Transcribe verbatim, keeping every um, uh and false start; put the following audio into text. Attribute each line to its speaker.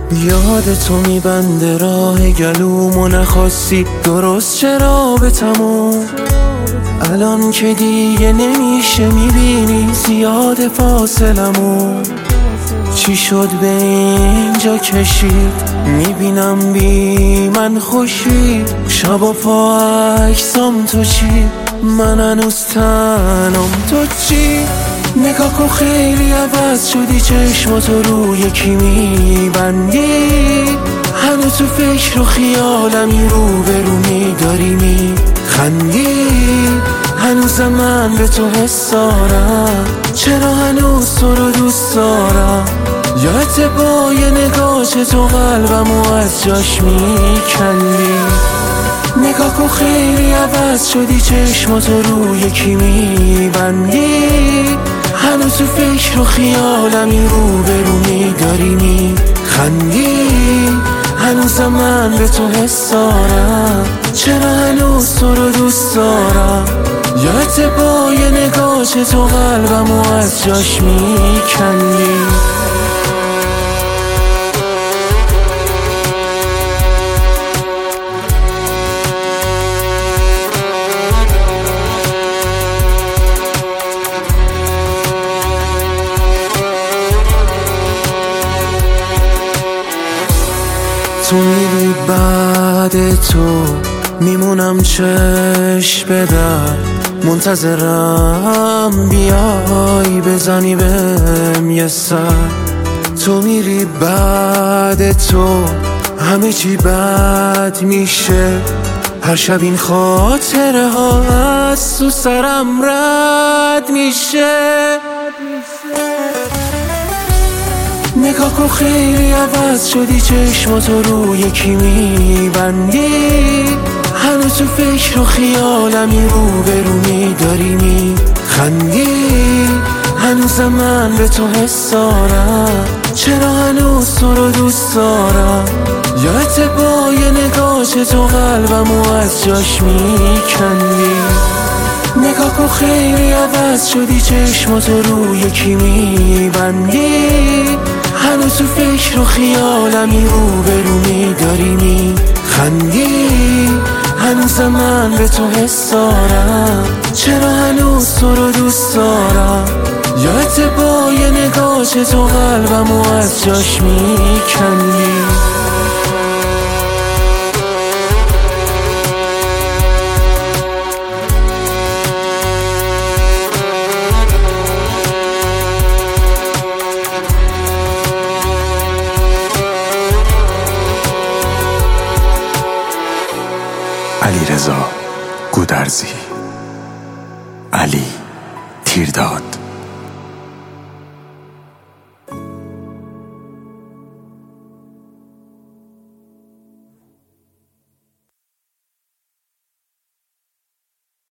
Speaker 1: یاد تو میبنده راه گلومو، نخواستی درست چرا به تموم. الان که دیگه نمیشه میبینی زیاد فاصلمون. چی شد به اینجا کشید؟ میبینم بی من خوشی، شبا پا عکسام تو چی؟ من هنوز تنم تو چی؟ نگاه کن خیلی عوض شدی، چشماتو روی کی میبندی؟ هنوز تو فکر و خیالمی، رو به رو میداری میخندی. هنوزم من به تو حس دارم، چرا هنوز تو رو دوست دارم. یادت با یه نگاه تو قلبمو از جاش میکندی. نگاه کن خیلی عوض شدی، چشماتو روی کی میبندی؟ هنوز تو فکر و خیالمی، رو به رو میداری میخندی. هنوزم من به تو حس دارم، چرا هنوز تو رو دوست دارم. یادت با یه نگاه تو قلبمو از جاش میکندی. تو میری بعد تو میمونم چشم به در، منتظرم بیای بزنی بهم یه سر. تو میری بعد تو همه چی بد میشه، هر شب این خاطره ها از تو سرم رد میشه. نگاه کن خیلی عوض شدی، چشماتو روی کی میبندی؟ هنوز تو فکر و خیالمی، رو به رو میداری میخندی. هنوزم من به تو حس دارم، چرا هنوز تو رو دوست دارم. یادت با یه نگاه تو قلبمو از جاش میکندی. نگاه کن خیلی عوض شدی، چشماتو روی کی میبندی؟ هنوز تو فکر و خیالمی، رو به رو میداری میخندی. هنوزم من به تو حس دارم، چرا هنوز تو رو دوست دارم. یادت با یه نگاه تو قلبمو از جاش میکندی.
Speaker 2: علیرضا گودرزی، علی تیرداد.